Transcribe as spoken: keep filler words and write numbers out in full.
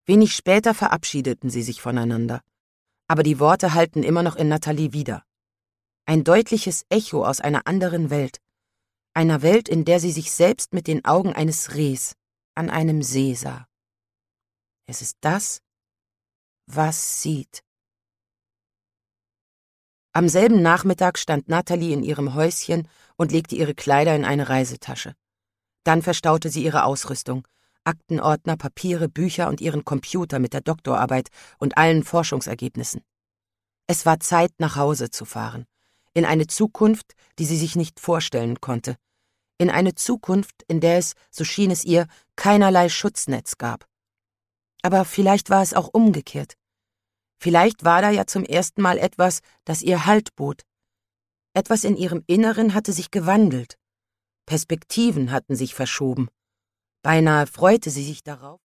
Wenig später verabschiedeten sie sich voneinander. Aber die Worte hallten immer noch in Natalie wider. Ein deutliches Echo aus einer anderen Welt. Einer Welt, in der sie sich selbst mit den Augen eines Rehs an einem See sah. Es ist das, was sieht. Am selben Nachmittag stand Natalie in ihrem Häuschen und legte ihre Kleider in eine Reisetasche. Dann verstaute sie ihre Ausrüstung, Aktenordner, Papiere, Bücher und ihren Computer mit der Doktorarbeit und allen Forschungsergebnissen. Es war Zeit, nach Hause zu fahren, in eine Zukunft, die sie sich nicht vorstellen konnte, in eine Zukunft, in der es, so schien es ihr, keinerlei Schutznetz gab. Aber vielleicht war es auch umgekehrt. Vielleicht war da ja zum ersten Mal etwas, das ihr Halt bot. Etwas in ihrem Inneren hatte sich gewandelt. Perspektiven hatten sich verschoben. Beinahe freute sie sich darauf,